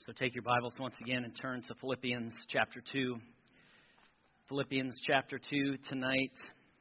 So take your Bibles once again and turn to Philippians chapter 2. Philippians chapter 2 tonight.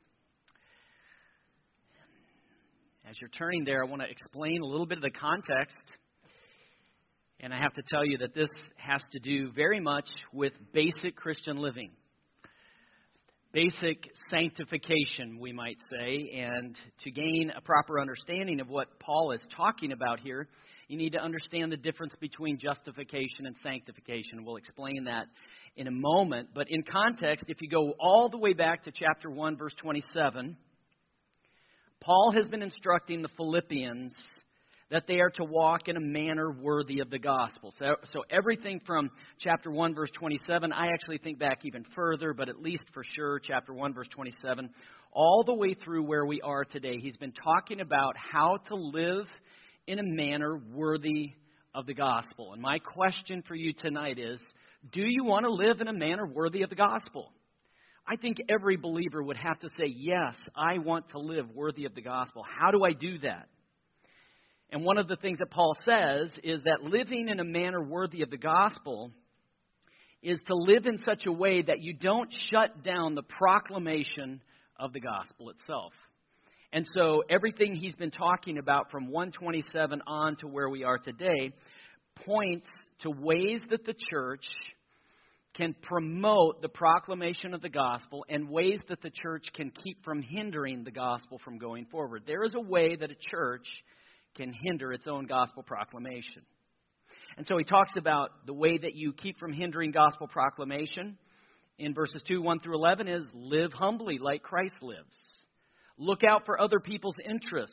As you're turning there, I want to explain a little bit of the context. And I have to tell you that this has to do very much with basic Christian living. Basic sanctification, we might say. And to gain a proper understanding of what Paul is talking about here, you need to understand the difference between justification and sanctification. We'll explain that in a moment. But in context, if you go all the way back to chapter 1, verse 27, Paul has been instructing the Philippians that they are to walk in a manner worthy of the gospel. So everything from chapter 1, verse 27, I actually think back even further, but at least for sure, chapter 1, verse 27, all the way through where we are today, he's been talking about how to live in a manner worthy of the gospel. And my question for you tonight is, do you want to live in a manner worthy of the gospel? I think every believer would have to say, yes, I want to live worthy of the gospel. How do I do that? And one of the things that Paul says is that living in a manner worthy of the gospel is to live in such a way that you don't shut down the proclamation of the gospel itself. And so everything he's been talking about from 127 on to where we are today points to ways that the church can promote the proclamation of the gospel and ways that the church can keep from hindering the gospel from going forward. There is a way that a church can hinder its own gospel proclamation. And so he talks about the way that you keep from hindering gospel proclamation in verses 2, 1 through 11 is live humbly like Christ lives. Look out for other people's interests.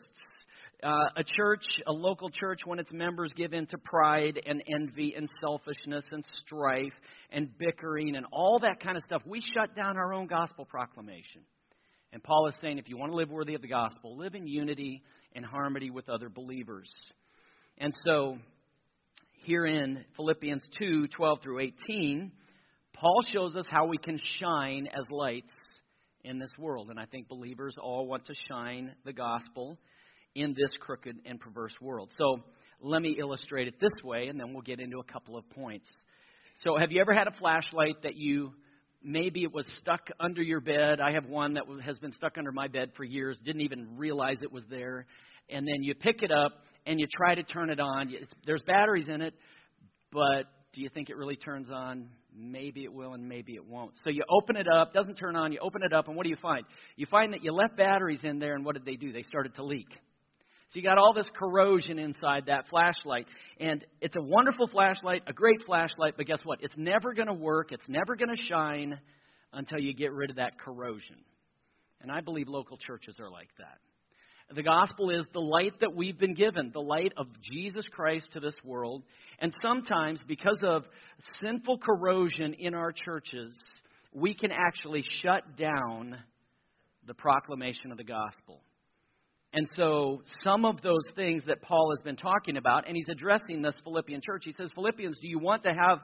A local church, when its members give in to pride and envy and selfishness and strife and bickering and all that kind of stuff, we shut down our own gospel proclamation. And Paul is saying, if you want to live worthy of the gospel, live in unity and harmony with other believers. And so, here in Philippians 2, 12 through 18, Paul shows us how we can shine as lights in this world. And I think believers all want to shine the gospel in this crooked and perverse world. So let me illustrate it this way, and then we'll get into a couple of points. So have you ever had a flashlight that maybe it was stuck under your bed? I have one that has been stuck under my bed for years, didn't even realize it was there. And then you pick it up and you try to turn it on. There's batteries in it, but do you think it really turns on? Maybe it will and maybe it won't. So you open it up, doesn't turn on, you open it up, and what do you find? You find that you left batteries in there, and what did they do? They started to leak. So you got all this corrosion inside that flashlight. And it's a wonderful flashlight, a great flashlight, but guess what? It's never going to work, it's never going to shine until you get rid of that corrosion. And I believe local churches are like that. The gospel is the light that we've been given, the light of Jesus Christ to this world. And sometimes, because of sinful corrosion in our churches, we can actually shut down the proclamation of the gospel. And so some of those things that Paul has been talking about, and he's addressing this Philippian church. He says, Philippians, do you want to have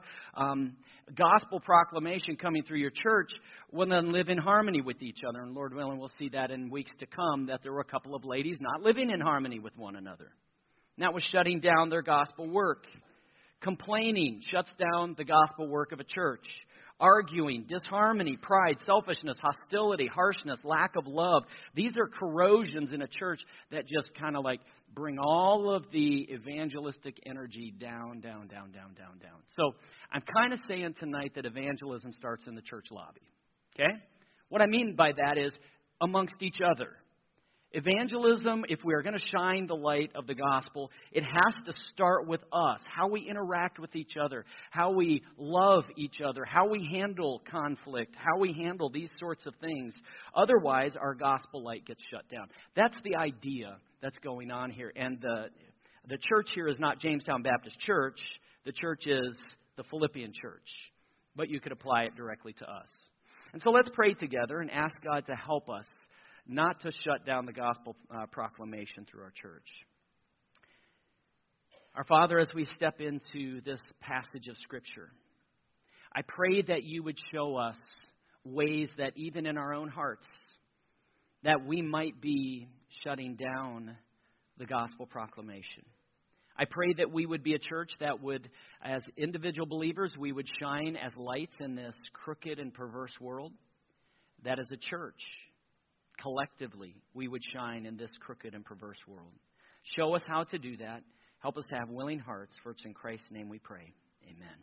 gospel proclamation coming through your church? Well, then live in harmony with each other. And Lord willing, we'll see that in weeks to come, that there were a couple of ladies not living in harmony with one another. And that was shutting down their gospel work. Complaining shuts down the gospel work of a church. Arguing, disharmony, pride, selfishness, hostility, harshness, lack of love. These are corrosions in a church that just kind of like bring all of the evangelistic energy down. So I'm kind of saying tonight that evangelism starts in the church lobby. Okay? What I mean by that is amongst each other. Evangelism, if we are going to shine the light of the gospel, it has to start with us, how we interact with each other, how we love each other, how we handle conflict, how we handle these sorts of things. Otherwise, our gospel light gets shut down. That's the idea that's going on here. And the church here is not Jamestown Baptist Church. The church is the Philippian church. But you could apply it directly to us. And so let's pray together and ask God to help us not to shut down the gospel proclamation through our church. Our Father, as we step into this passage of Scripture, I pray that you would show us ways that even in our own hearts, that we might be shutting down the gospel proclamation. I pray that we would be a church that would, as individual believers, we would shine as lights in this crooked and perverse world. That as a church, collectively, we would shine in this crooked and perverse world. Show us how to do that. Help us to have willing hearts, for it's in Christ's name we pray. Amen.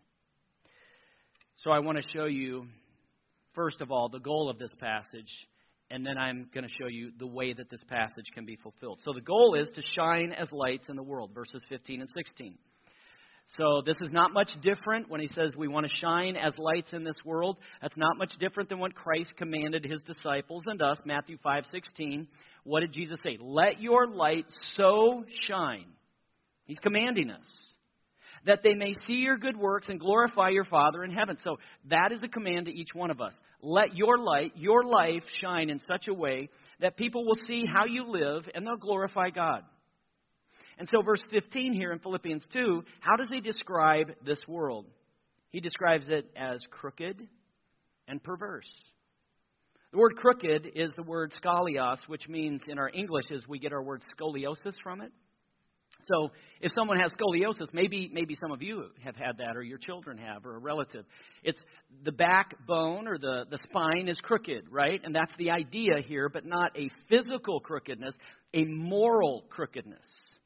So I want to show you, first of all, the goal of this passage, and then I'm going to show you the way that this passage can be fulfilled. So the goal is to shine as lights in the world, verses 15 and 16. So this is not much different when he says we want to shine as lights in this world. That's not much different than what Christ commanded his disciples and us, Matthew 5:16. What did Jesus say? Let your light so shine. He's commanding us that they may see your good works and glorify your Father in heaven. So that is a command to each one of us. Let your light, your life shine in such a way that people will see how you live and they'll glorify God. And so verse 15 here in Philippians 2, how does he describe this world? He describes it as crooked and perverse. The word crooked is the word skolios, which means in our English is we get our word scoliosis from it. So if someone has scoliosis, maybe some of you have had that, or your children have, or a relative. It's the backbone or the spine is crooked, right? And that's the idea here, but not a physical crookedness, a moral crookedness.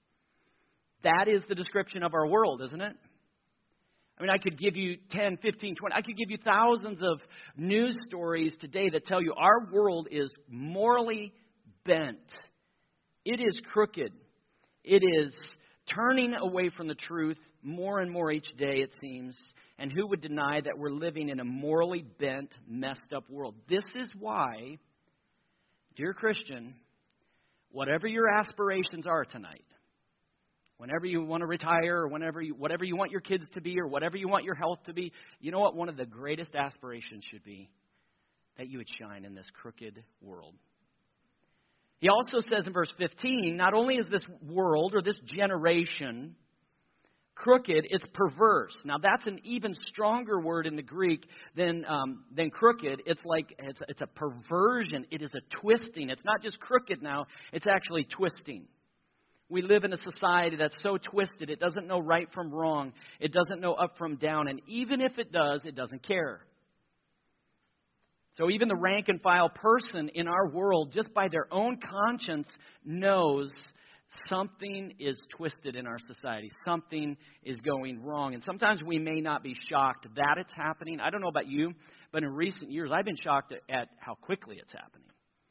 That is the description of our world, isn't it? I mean, I could give you 10, 15, 20. I could give you thousands of news stories today that tell you our world is morally bent. It is crooked. It is turning away from the truth more and more each day, it seems. And who would deny that we're living in a morally bent, messed up world? This is why, dear Christian, whatever your aspirations are tonight, whenever you want to retire, or whatever you want your kids to be, or whatever you want your health to be, you know what one of the greatest aspirations should be? That you would shine in this crooked world. He also says in verse 15, not only is this world or this generation crooked, it's perverse. Now that's an even stronger word in the Greek than crooked. It's a perversion. It is a twisting. It's not just crooked now. It's actually twisting. We live in a society that's so twisted, it doesn't know right from wrong. It doesn't know up from down. And even if it does, it doesn't care. So even the rank and file person in our world, just by their own conscience, knows something is twisted in our society. Something is going wrong. And sometimes we may not be shocked that it's happening. I don't know about you, but in recent years, I've been shocked at how quickly it's happening.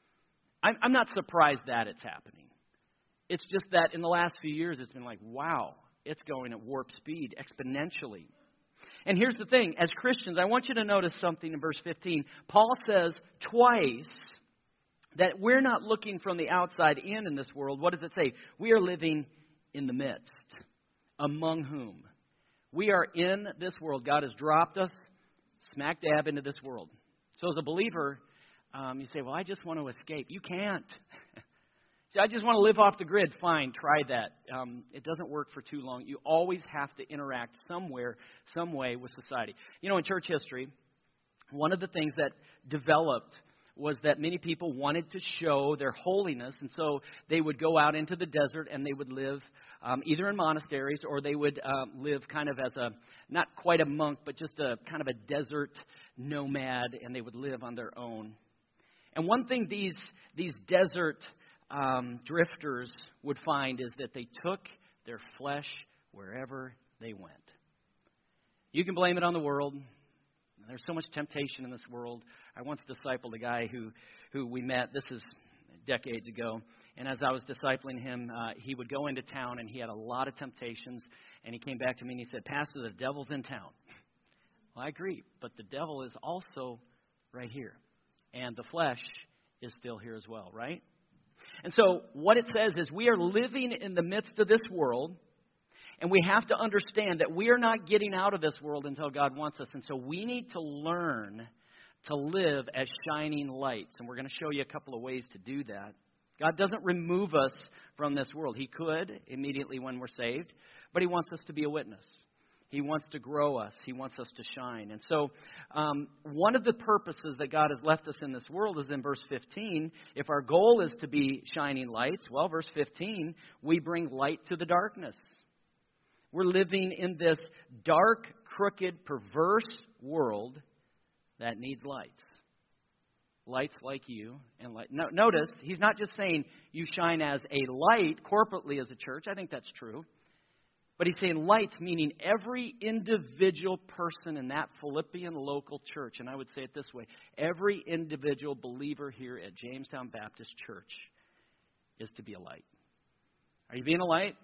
I'm not surprised that it's happening. It's just that in the last few years, it's been like, wow, it's going at warp speed exponentially. And here's the thing. As Christians, I want you to notice something in verse 15. Paul says twice that we're not looking from the outside in this world. What does it say? We are living in the midst. Among whom? We are in this world. God has dropped us smack dab into this world. So as a believer, you say, well, I just want to escape. You can't. See, I just want to live off the grid. Fine, try that. It doesn't work for too long. You always have to interact somewhere, some way with society. You know, in church history, one of the things that developed was that many people wanted to show their holiness, and so they would go out into the desert and they would live either in monasteries or they would live kind of as not quite a monk, but just a kind of a desert nomad, and they would live on their own. And one thing these desert drifters would find is that they took their flesh wherever they went. You can blame it on the world. There's so much temptation in this world. I once discipled a guy who we met, this is decades ago, and as I was discipling him, he would go into town and he had a lot of temptations, and he came back to me and he said, Pastor, the devil's in town. Well, I agree, but the devil is also right here, and the flesh is still here as well, right? And so what it says is we are living in the midst of this world, and we have to understand that we are not getting out of this world until God wants us. And so we need to learn to live as shining lights. And we're going to show you a couple of ways to do that. God doesn't remove us from this world. He could immediately when we're saved, but He wants us to be a witness. He wants to grow us. He wants us to shine. And so one of the purposes that God has left us in this world is in verse 15. If our goal is to be shining lights, well, verse 15, we bring light to the darkness. We're living in this dark, crooked, perverse world that needs lights. Lights like you and light. No, notice, he's not just saying you shine as a light corporately as a church. I think that's true. But he's saying lights, meaning every individual person in that Philippian local church. And I would say it this way. Every individual believer here at Jamestown Baptist Church is to be a light. Are you being a light?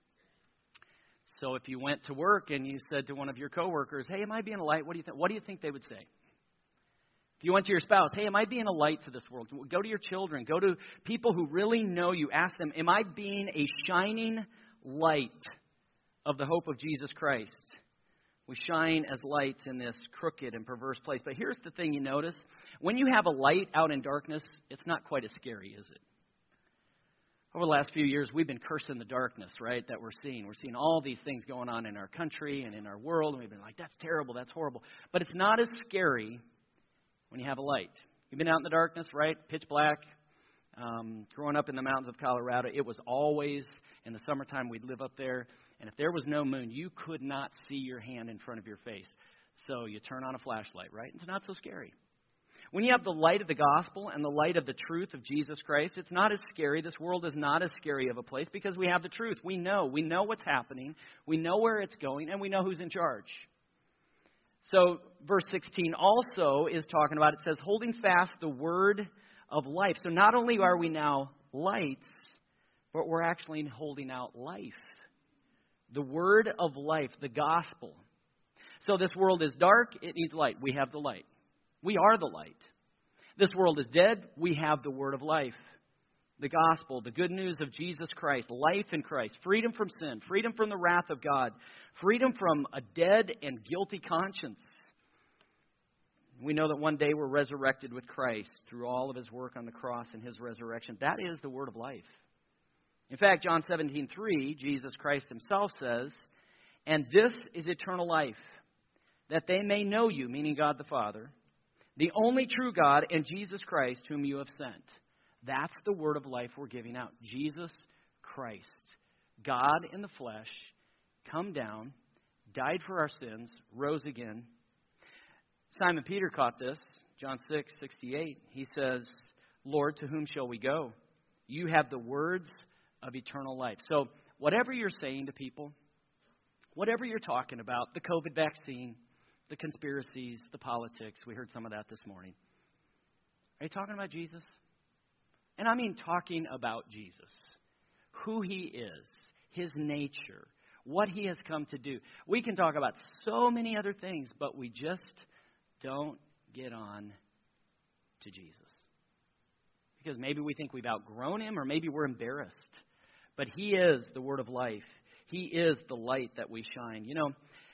So if you went to work and you said to one of your coworkers, hey, am I being a light? What do you think they would say? If you went to your spouse, hey, am I being a light to this world? Go to your children. Go to people who really know you. Ask them, am I being a shining light of the hope of Jesus Christ? We shine as lights in this crooked and perverse place. But here's the thing you notice. When you have a light out in darkness, it's not quite as scary, is it? Over the last few years, we've been cursing the darkness, right, that we're seeing. We're seeing all these things going on in our country and in our world, and we've been like, that's terrible, that's horrible. But it's not as scary when you have a light. You've been out in the darkness, right? Pitch black. Growing up in the mountains of Colorado, it was always, in the summertime, we'd live up there, and if there was no moon, you could not see your hand in front of your face. So you turn on a flashlight, right? It's not so scary. When you have the light of the gospel and the light of the truth of Jesus Christ, it's not as scary. This world is not as scary of a place because we have the truth. We know what's happening. We know where it's going, and we know who's in charge. So verse 16 also is talking about, it says, holding fast the word of life. So not only are we now lights, but we're actually holding out life. The word of life, the gospel. So this world is dark, it needs light. We have the light. We are the light. This world is dead, we have the word of life. The gospel, the good news of Jesus Christ, life in Christ, freedom from sin, freedom from the wrath of God, freedom from a dead and guilty conscience. We know that one day we're resurrected with Christ through all of his work on the cross and his resurrection. That is the word of life. In fact, John 17:3, Jesus Christ himself says, and this is eternal life, that they may know you, meaning God the Father, the only true God, and Jesus Christ whom you have sent. That's the word of life we're giving out. Jesus Christ, God in the flesh, come down, died for our sins, rose again. Simon Peter caught this. John 6:68. He says, Lord, to whom shall we go? You have the words of eternal life. So whatever you're saying to people, whatever you're talking about, the COVID vaccine, the conspiracies, the politics, we heard some of that this morning. Are you talking about Jesus? And I mean talking about Jesus, who he is, his nature, what he has come to do. We can talk about so many other things, but we just don't get on to Jesus. Because maybe we think we've outgrown him, or maybe we're embarrassed. But he is the word of life. He is the light that we shine. You know,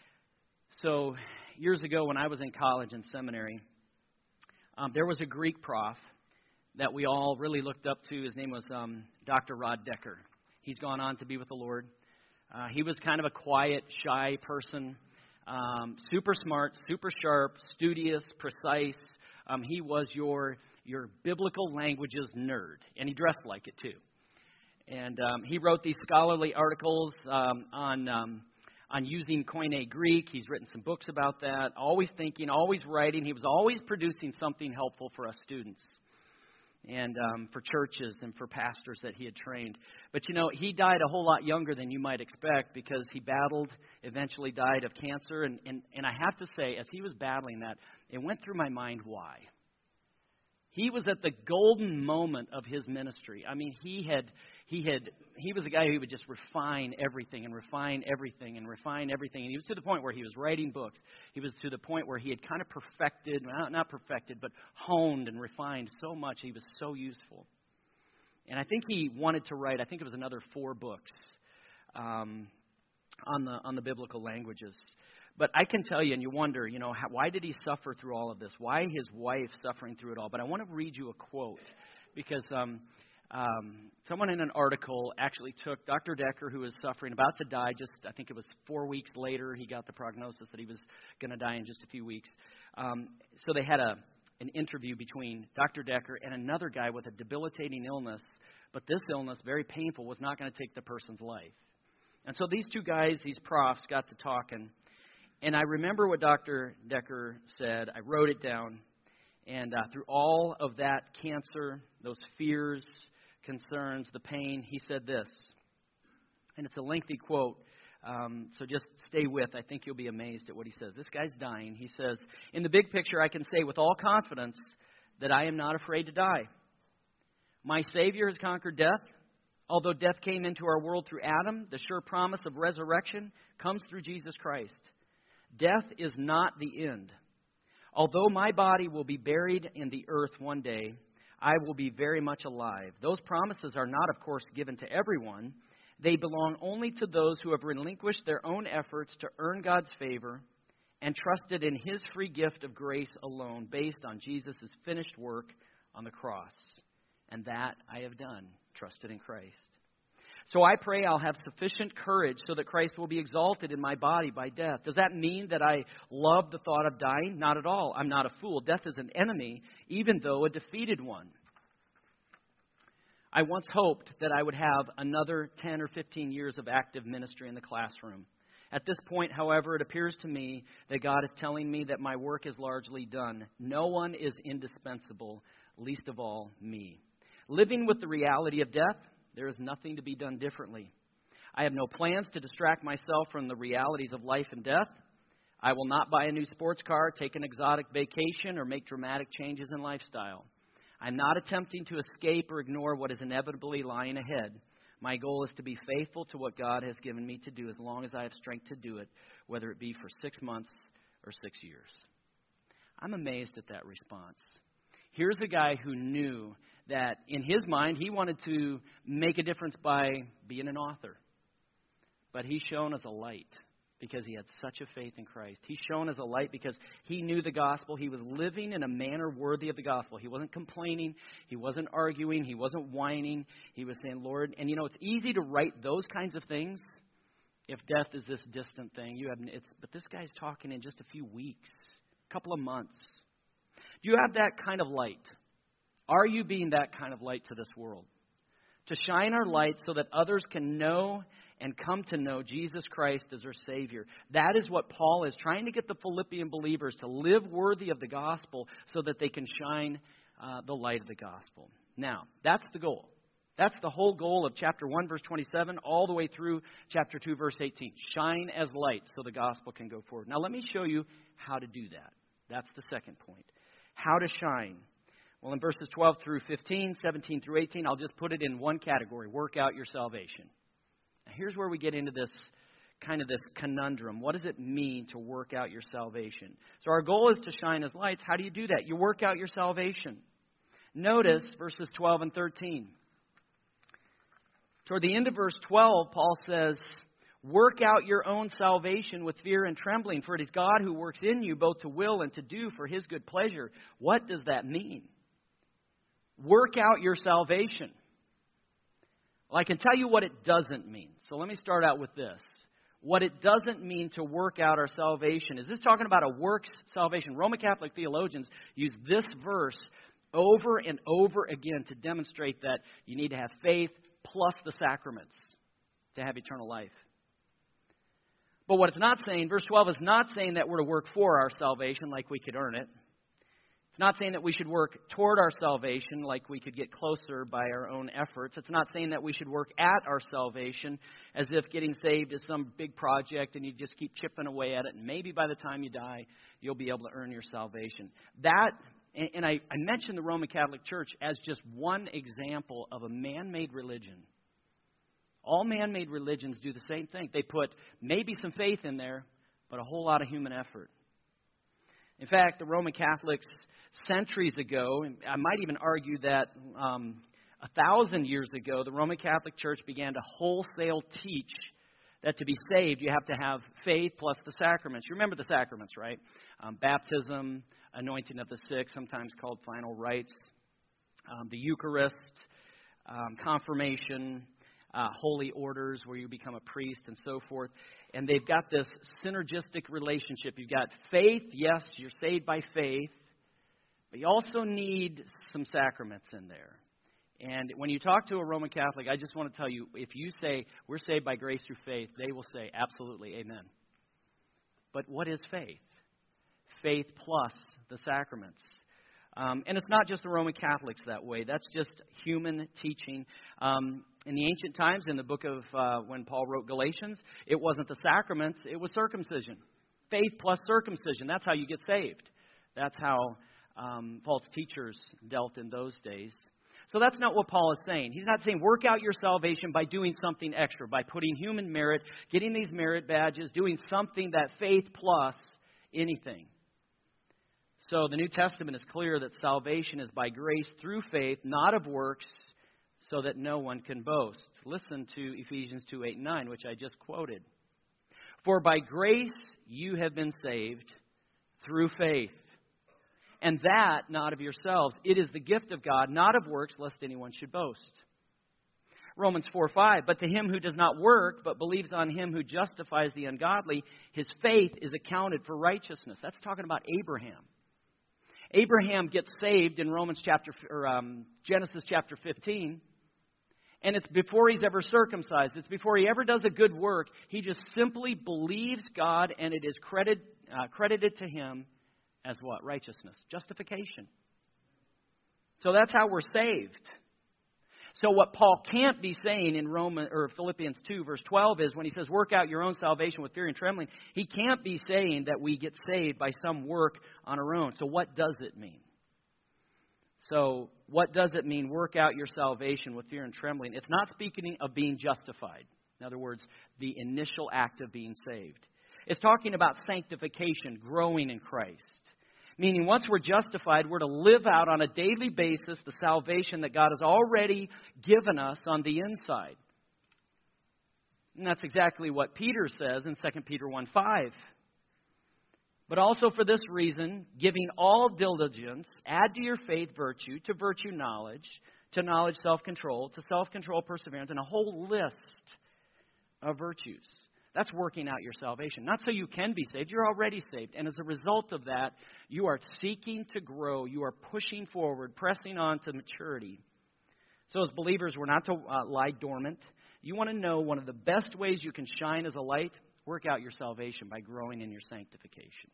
so years ago when I was in college and seminary, there was a Greek prof that we all really looked up to. His name was Dr. Rod Decker. He's gone on to be with the Lord. He was kind of a quiet, shy person, super smart, super sharp, studious, precise. He was your biblical languages nerd, and he dressed like it too. And he wrote these scholarly articles on using Koine Greek. He's written some books about that. Always thinking, always writing. He was always producing something helpful for us students and for churches and for pastors that he had trained. But, you know, he died a whole lot younger than you might expect because he eventually died of cancer. And I have to say, as he was battling that, it went through my mind why. He was at the golden moment of his ministry. I mean, he was a guy who would just refine everything and refine everything and refine everything. And he was to the point where he was writing books. He was to the point where he had kind of perfected, not perfected, but honed and refined so much. He was so useful. And I think he wanted to write, I think it was another 4 books on the biblical languages. But I can tell you, and you wonder, you know, why did he suffer through all of this? Why his wife suffering through it all? But I want to read you a quote because someone in an article actually took Dr. Decker, who was suffering, about to die, I think it was 4 weeks later, he got the prognosis that he was going to die in just a few weeks. So they had an interview between Dr. Decker and another guy with a debilitating illness, but this illness, very painful, was not going to take the person's life. And so these two guys, these profs, got to talking. And I remember what Dr. Decker said. I wrote it down. And through all of that cancer, those fears, concerns, the pain, he said this. And it's a lengthy quote, so just stay with. I think you'll be amazed at what he says. This guy's dying. He says, in the big picture, I can say with all confidence that I am not afraid to die. My Savior has conquered death. Although death came into our world through Adam, the sure promise of resurrection comes through Jesus Christ. Death is not the end. Although my body will be buried in the earth one day, I will be very much alive. Those promises are not, of course, given to everyone. They belong only to those who have relinquished their own efforts to earn God's favor and trusted in His free gift of grace alone, based on Jesus' finished work on the cross. And that I have done, trusted in Christ. So I pray I'll have sufficient courage so that Christ will be exalted in my body by death. Does that mean that I love the thought of dying? Not at all. I'm not a fool. Death is an enemy, even though a defeated one. I once hoped that I would have another 10 or 15 years of active ministry in the classroom. At this point, however, it appears to me that God is telling me that my work is largely done. No one is indispensable, least of all me. Living with the reality of death, there is nothing to be done differently. I have no plans to distract myself from the realities of life and death. I will not buy a new sports car, take an exotic vacation, or make dramatic changes in lifestyle. I'm not attempting to escape or ignore what is inevitably lying ahead. My goal is to be faithful to what God has given me to do as long as I have strength to do it, whether it be for 6 months or 6 years. I'm amazed at that response. Here's a guy who knew that in his mind he wanted to make a difference by being an author. But he shone as a light because he had such a faith in Christ. He shone as a light because he knew the gospel. He was living in a manner worthy of the gospel. He wasn't complaining. He wasn't arguing. He wasn't whining. He was saying, Lord, and it's easy to write those kinds of things if death is this distant thing. But this guy's talking in just a few weeks, a couple of months. Do you have that kind of light? Are you being that kind of light to this world? To shine our light so that others can know and come to know Jesus Christ as their Savior. That is what Paul is trying to get the Philippian believers to live worthy of the gospel so that they can shine the light of the gospel. Now, that's the goal. That's the whole goal of chapter 1, verse 27, all the way through chapter 2, verse 18. Shine as light so the gospel can go forward. Now, let me show you how to do that. That's the second point. How to shine. Well, in verses 12 through 15, 17 through 18, I'll just put it in one category, work out your salvation. Now, here's where we get into this conundrum. What does it mean to work out your salvation? So our goal is to shine as lights. How do you do that? You work out your salvation. Notice verses 12 and 13. Toward the end of verse 12, Paul says, work out your own salvation with fear and trembling, for it is God who works in you both to will and to do for His good pleasure. What does that mean? Work out your salvation. Well, I can tell you what it doesn't mean. So let me start out with this. What it doesn't mean to work out our salvation. Is this talking about a works salvation? Roman Catholic theologians use this verse over and over again to demonstrate that you need to have faith plus the sacraments to have eternal life. But what it's not saying, verse 12 is not saying that we're to work for our salvation like we could earn it. It's not saying that we should work toward our salvation like we could get closer by our own efforts. It's not saying that we should work at our salvation as if getting saved is some big project and you just keep chipping away at it. And maybe by the time you die, you'll be able to earn your salvation. And I mentioned the Roman Catholic Church as just one example of a man-made religion. All man-made religions do the same thing. They put maybe some faith in there, but a whole lot of human effort. In fact, the Roman Catholics centuries ago, and I might even argue that 1,000 years ago, the Roman Catholic Church began to wholesale teach that to be saved, you have to have faith plus the sacraments. You remember the sacraments, right? Baptism, anointing of the sick, sometimes called final rites, the Eucharist, confirmation, holy orders where you become a priest and so forth. And they've got this synergistic relationship. You've got faith, yes, you're saved by faith, but you also need some sacraments in there. And when you talk to a Roman Catholic, I just want to tell you, if you say, we're saved by grace through faith, they will say, absolutely, amen. But what is faith? Faith plus the sacraments. And it's not just the Roman Catholics that way. That's just human teaching. In the ancient times, in the book of when Paul wrote Galatians, it wasn't the sacraments, it was circumcision. Faith plus circumcision. That's how you get saved. That's how false teachers dealt in those days. So that's not what Paul is saying. He's not saying work out your salvation by doing something extra, by putting human merit, getting these merit badges, doing something that faith plus anything. So the New Testament is clear that salvation is by grace through faith, not of works, so that no one can boast. Listen to Ephesians 2:8-9, which I just quoted. For by grace you have been saved through faith. And that not of yourselves. It is the gift of God, not of works, lest anyone should boast. Romans 4:5. But to him who does not work, but believes on him who justifies the ungodly, his faith is accounted for righteousness. That's talking about Abraham. Abraham gets saved in Genesis chapter 15. And it's before he's ever circumcised. It's before he ever does a good work. He just simply believes God, and it is credited to him as what? Righteousness. Justification. So that's how we're saved. So what Paul can't be saying in Philippians 2, verse 12 is when he says, work out your own salvation with fear and trembling, he can't be saying that we get saved by some work on our own. So what does it mean? So what does it mean, work out your salvation with fear and trembling? It's not speaking of being justified. In other words, the initial act of being saved. It's talking about sanctification, growing in Christ. Meaning once we're justified, we're to live out on a daily basis the salvation that God has already given us on the inside. And that's exactly what Peter says in 2 Peter 1:5. But also for this reason, giving all diligence, add to your faith virtue, to virtue knowledge, to knowledge self-control, to self-control perseverance, and a whole list of virtues. That's working out your salvation. Not so you can be saved. You're already saved. And as a result of that, you are seeking to grow. You are pushing forward, pressing on to maturity. So as believers, we're not to lie dormant. You want to know one of the best ways you can shine as a light? Work out your salvation by growing in your sanctification.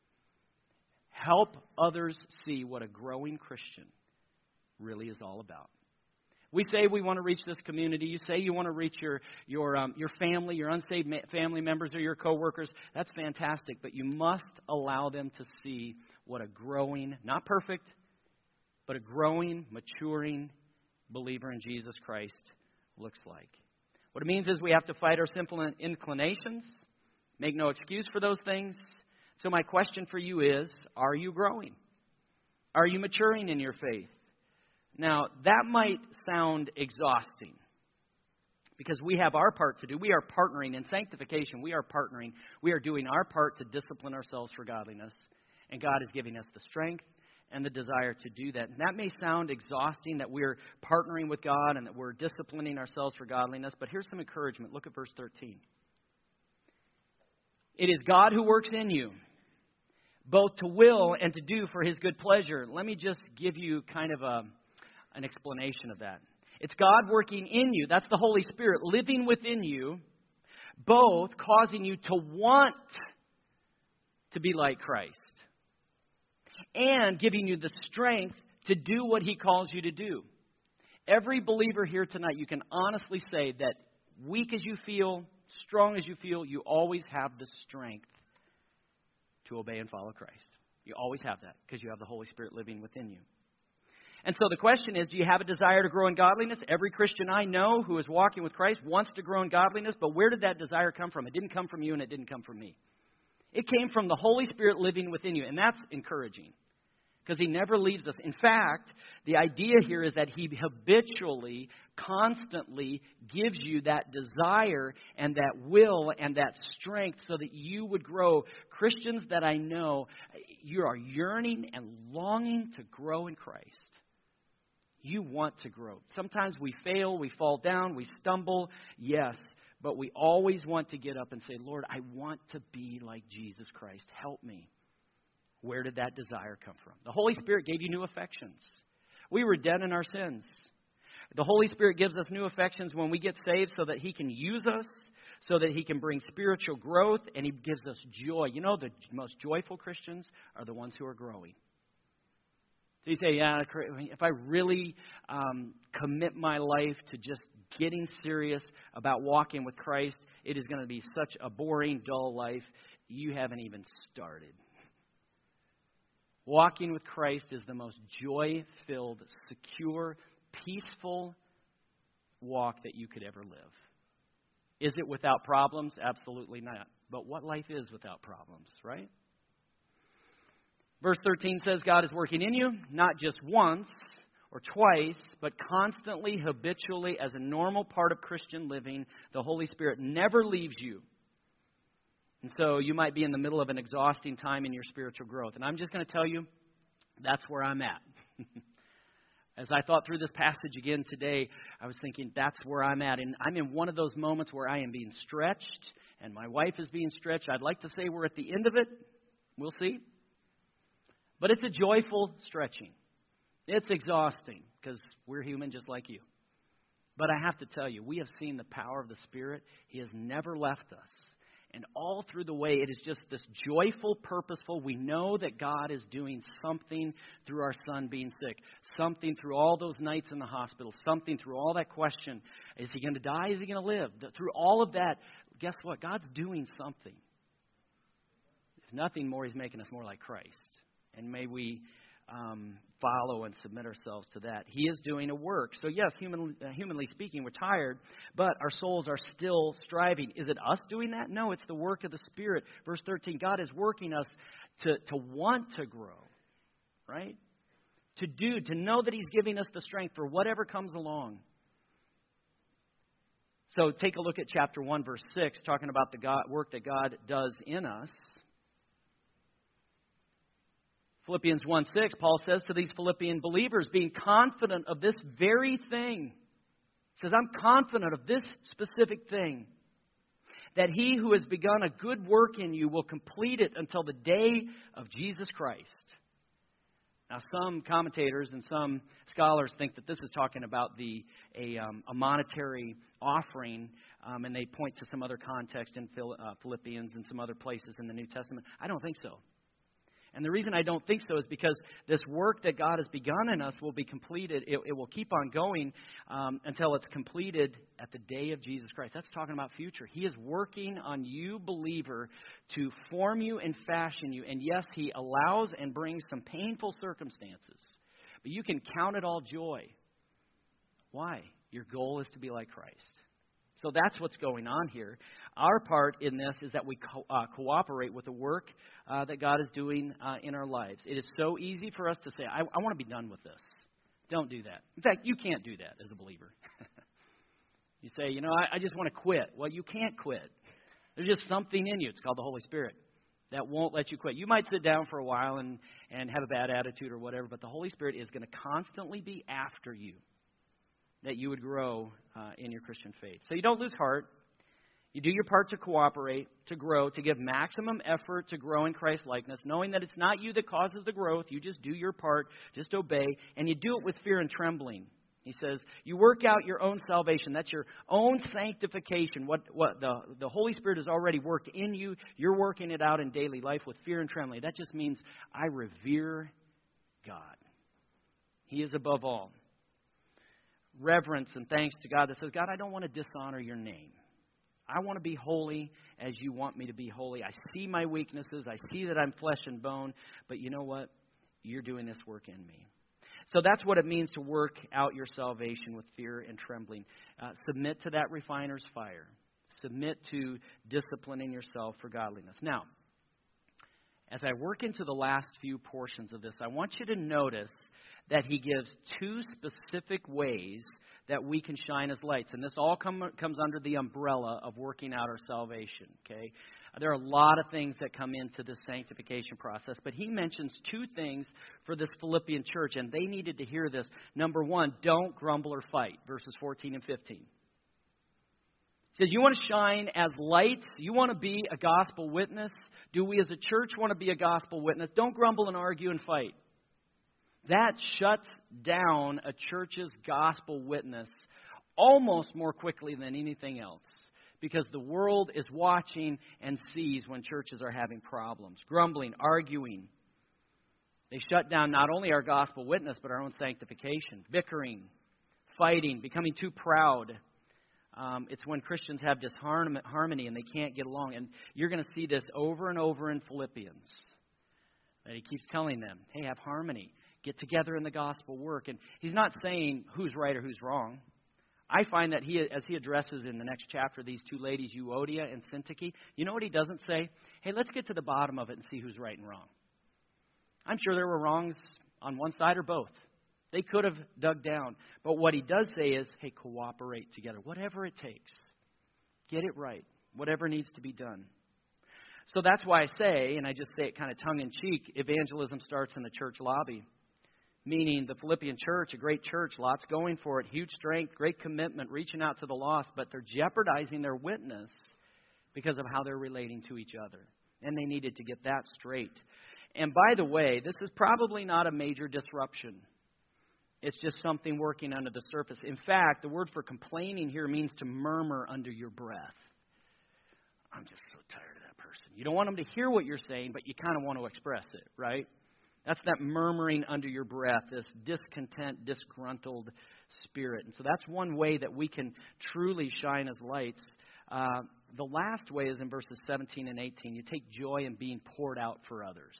Help others see what a growing Christian really is all about. We say we want to reach this community. You say you want to reach your family, your unsaved family members or your coworkers. That's fantastic, but you must allow them to see what a growing, not perfect, but a growing, maturing believer in Jesus Christ looks like. What it means is we have to fight our sinful inclinations, make no excuse for those things. So my question for you is, are you growing? Are you maturing in your faith? Now, that might sound exhausting because we have our part to do. We are partnering in sanctification. We are partnering. We are doing our part to discipline ourselves for godliness. And God is giving us the strength and the desire to do that. And that may sound exhausting that we're partnering with God and that we're disciplining ourselves for godliness. But here's some encouragement. Look at verse 13. It is God who works in you, both to will and to do for his good pleasure. Let me just give you kind of an explanation of that. It's God working in you. That's the Holy Spirit living within you, both causing you to want to be like Christ and giving you the strength to do what he calls you to do. Every believer here tonight, you can honestly say that weak as you feel, strong as you feel, you always have the strength to obey and follow Christ. You always have that because you have the Holy Spirit living within you. And so the question is, do you have a desire to grow in godliness? Every Christian I know who is walking with Christ wants to grow in godliness, but where did that desire come from? It didn't come from you and it didn't come from me. It came from the Holy Spirit living within you, and that's encouraging because he never leaves us. In fact, the idea here is that he habitually, constantly gives you that desire and that will and that strength so that you would grow. Christians that I know, you are yearning and longing to grow in Christ. You want to grow. Sometimes we fail, we fall down, we stumble, yes, but we always want to get up and say, Lord, I want to be like Jesus Christ. Help me. Where did that desire come from? The Holy Spirit gave you new affections. We were dead in our sins. The Holy Spirit gives us new affections when we get saved so that He can use us, so that He can bring spiritual growth, and He gives us joy. You know, the most joyful Christians are the ones who are growing. So you say, yeah, if I really commit my life to just getting serious about walking with Christ, it is going to be such a boring, dull life. You haven't even started. Walking with Christ is the most joy-filled, secure, peaceful walk that you could ever live. Is it without problems? Absolutely not. But what life is without problems, right? Verse 13 says God is working in you, not just once or twice, but constantly, habitually, as a normal part of Christian living. The Holy Spirit never leaves you. And so you might be in the middle of an exhausting time in your spiritual growth. And I'm just going to tell you, that's where I'm at. As I thought through this passage again today, I was thinking, that's where I'm at. And I'm in one of those moments where I am being stretched, and my wife is being stretched. I'd like to say we're at the end of it. We'll see. But it's a joyful stretching. It's exhausting because we're human just like you. But I have to tell you, we have seen the power of the Spirit. He has never left us. And all through the way, it is just this joyful, purposeful. We know that God is doing something through our son being sick. Something through all those nights in the hospital. Something through all that question. Is he going to die? Is he going to live? Through all of that, guess what? God's doing something. If nothing more, He's making us more like Christ. And may we follow and submit ourselves to that. He is doing a work. So yes, humanly speaking, we're tired, but our souls are still striving. Is it us doing that? No, it's the work of the Spirit. Verse 13, God is working us to want to grow, right? To know that He's giving us the strength for whatever comes along. So take a look at chapter 1, verse 6, talking about the work that God does in us. Philippians 1:6, Paul says to these Philippian believers, being confident of this very thing. He says, I'm confident of this specific thing, that He who has begun a good work in you will complete it until the day of Jesus Christ. Now, some commentators and some scholars think that this is talking about a monetary offering, and they point to some other context in Philippians and some other places in the New Testament. I don't think so. And the reason I don't think so is because this work that God has begun in us will be completed. It will keep on going until it's completed at the day of Jesus Christ. That's talking about future. He is working on you, believer, to form you and fashion you. And yes, He allows and brings some painful circumstances. But you can count it all joy. Why? Your goal is to be like Christ. So that's what's going on here. Our part in this is that we cooperate with the work that God is doing in our lives. It is so easy for us to say, I want to be done with this. Don't do that. In fact, you can't do that as a believer. You say, I just want to quit. Well, you can't quit. There's just something in you. It's called the Holy Spirit that won't let you quit. You might sit down for a while and have a bad attitude or whatever, but the Holy Spirit is going to constantly be after you, that you would grow in your Christian faith. So you don't lose heart. You do your part to cooperate, to grow, to give maximum effort to grow in Christ likeness, knowing that it's not you that causes the growth. You just do your part, just obey, and you do it with fear and trembling. He says, you work out your own salvation. That's your own sanctification. What the Holy Spirit has already worked in you. You're working it out in daily life with fear and trembling. That just means I revere God. He is above all. Reverence and thanks to God that says, God, I don't want to dishonor your name. I want to be holy as you want me to be holy. I see my weaknesses. I see that I'm flesh and bone. But you know what? You're doing this work in me. So that's what it means to work out your salvation with fear and trembling. Submit to that refiner's fire. Submit to disciplining yourself for godliness. Now, as I work into the last few portions of this, I want you to notice that he gives two specific ways that we can shine as lights. And this all comes under the umbrella of working out our salvation, okay? There are a lot of things that come into this sanctification process, but he mentions two things for this Philippian church, and they needed to hear this. Number one, don't grumble or fight, verses 14 and 15. He says, you want to shine as lights? You want to be a gospel witness? Do we as a church want to be a gospel witness? Don't grumble and argue and fight. That shuts down a church's gospel witness almost more quickly than anything else, because the world is watching and sees when churches are having problems, grumbling, arguing. They shut down not only our gospel witness, but our own sanctification, bickering, fighting, becoming too proud. It's when Christians have disharmony and they can't get along. And you're going to see this over and over in Philippians. That he keeps telling them, hey, have harmony. Get together in the gospel work. And he's not saying who's right or who's wrong. I find that as he addresses in the next chapter these two ladies, Euodia and Syntyche, you know what he doesn't say? Hey, let's get to the bottom of it and see who's right and wrong. I'm sure there were wrongs on one side or both. They could have dug down. But what he does say is, hey, cooperate together. Whatever it takes. Get it right. Whatever needs to be done. So that's why I say, and I just say it kind of tongue-in-cheek, evangelism starts in the church lobby. Meaning the Philippian church, a great church, lots going for it, huge strength, great commitment, reaching out to the lost, but they're jeopardizing their witness because of how they're relating to each other. And they needed to get that straight. And by the way, this is probably not a major disruption. It's just something working under the surface. In fact, the word for complaining here means to murmur under your breath. I'm just so tired of that person. You don't want them to hear what you're saying, but you kind of want to express it, right? That's that murmuring under your breath, this discontent, disgruntled spirit. And so that's one way that we can truly shine as lights. The last way is in verses 17 and 18. You take joy in being poured out for others.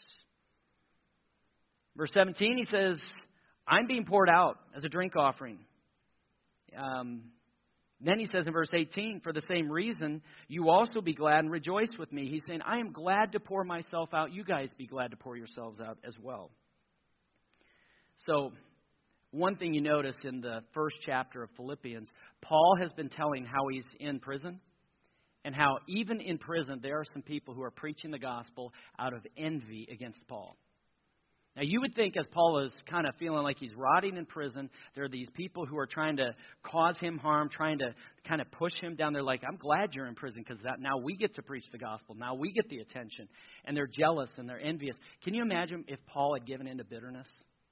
Verse 17, he says, I'm being poured out as a drink offering. Then he says in verse 18, for the same reason, you also be glad and rejoice with me. He's saying, I am glad to pour myself out. You guys be glad to pour yourselves out as well. So, one thing you notice in the first chapter of Philippians, Paul has been telling how he's in prison and how even in prison there are some people who are preaching the gospel out of envy against Paul. Now, you would think as Paul is kind of feeling like he's rotting in prison, there are these people who are trying to cause him harm, trying to kind of push him down. They're like, I'm glad you're in prison because now we get to preach the gospel. Now we get the attention. And they're jealous and they're envious. Can you imagine if Paul had given in to bitterness?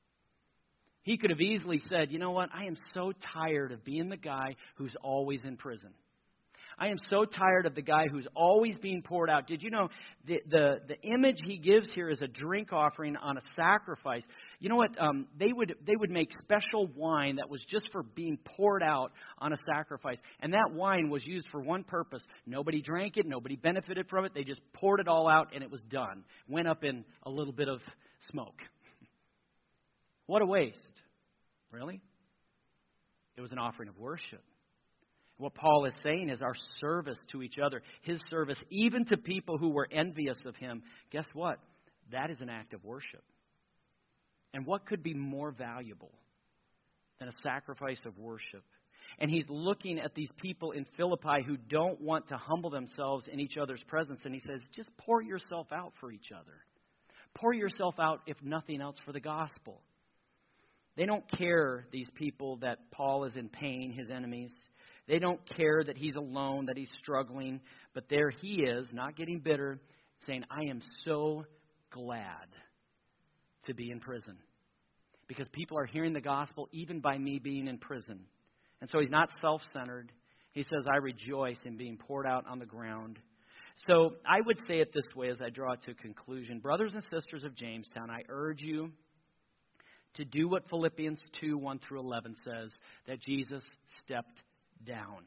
He could have easily said, you know what, I am so tired of being the guy who's always in prison. I am so tired of the guy who's always being poured out. Did you know the image he gives here is a drink offering on a sacrifice? You know what? They would make special wine that was just for being poured out on a sacrifice. And that wine was used for one purpose. Nobody drank it. Nobody benefited from it. They just poured it all out and it was done. Went up in a little bit of smoke. What a waste. Really? It was an offering of worship. What Paul is saying is our service to each other, his service even to people who were envious of him, guess what? That is an act of worship. And what could be more valuable than a sacrifice of worship? And he's looking at these people in Philippi who don't want to humble themselves in each other's presence. And he says, just pour yourself out for each other. Pour yourself out, if nothing else, for the gospel. They don't care, these people, that Paul is in pain, his enemies. They don't care that he's alone, that he's struggling. But there he is, not getting bitter, saying, I am so glad to be in prison. Because people are hearing the gospel even by me being in prison. And so he's not self-centered. He says, I rejoice in being poured out on the ground. So I would say it this way as I draw it to a conclusion. Brothers and sisters of Jamestown, I urge you to do what Philippians 2, 1 through 11 says, that Jesus stepped down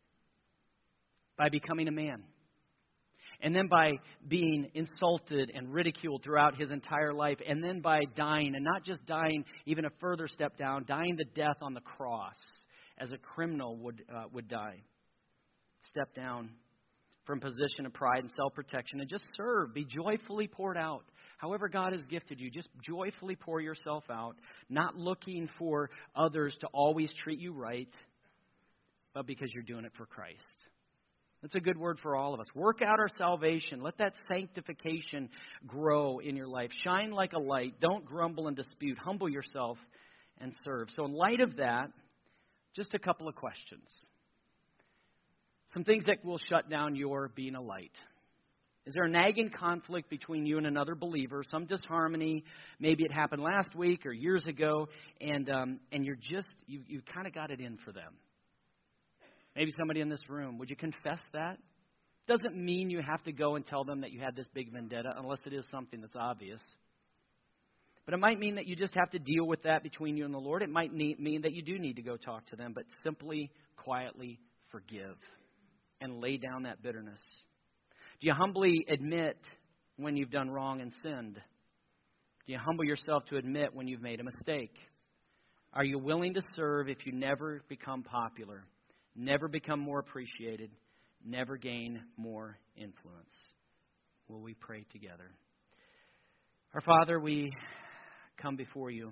by becoming a man. And then by being insulted and ridiculed throughout his entire life. And then by dying, and not just dying even a further step down, dying the death on the cross as a criminal would die. Step down from position of pride and self-protection and just serve. Be joyfully poured out. However God has gifted you, just joyfully pour yourself out. Not looking for others to always treat you right, but because you're doing it for Christ. That's a good word for all of us. Work out our salvation. Let that sanctification grow in your life. Shine like a light. Don't grumble and dispute. Humble yourself and serve. So in light of that, just a couple of questions. Some things that will shut down your being a light. Is there a nagging conflict between you and another believer, some disharmony? Maybe it happened last week or years ago, and you kind of got it in for them. Maybe somebody in this room. Would you confess that? Doesn't mean you have to go and tell them that you had this big vendetta, unless it is something that's obvious. But it might mean that you just have to deal with that between you and the Lord. It might mean that you do need to go talk to them, but simply, quietly forgive and lay down that bitterness. Do you humbly admit when you've done wrong and sinned? Do you humble yourself to admit when you've made a mistake? Are you willing to serve if you never become popular, never become more appreciated, never gain more influence? Will we pray together? Our Father, we come before you.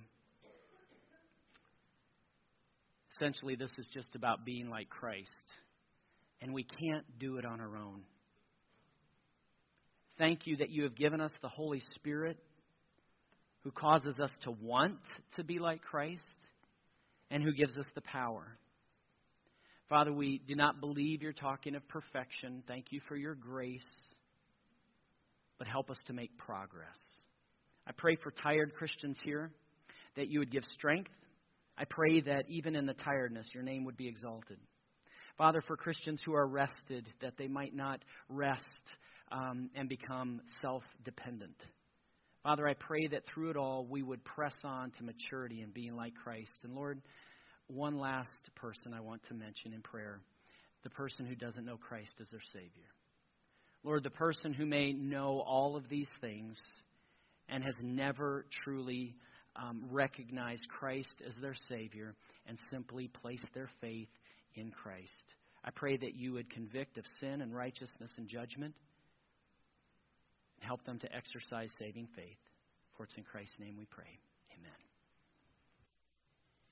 Essentially, this is just about being like Christ, and we can't do it on our own. Thank you that you have given us the Holy Spirit who causes us to want to be like Christ and who gives us the power. Father, we do not believe you're talking of perfection. Thank you for your grace, but help us to make progress. I pray for tired Christians here that you would give strength. I pray that even in the tiredness, your name would be exalted. Father, for Christians who are rested, that they might not rest and become self-dependent. Father, I pray that through it all, we would press on to maturity and being like Christ. And Lord, one last person I want to mention in prayer, the person who doesn't know Christ as their Savior. Lord, the person who may know all of these things and has never truly recognized Christ as their Savior and simply placed their faith in Christ. I pray that you would convict of sin and righteousness and judgment and help them to exercise saving faith. For it's in Christ's name we pray.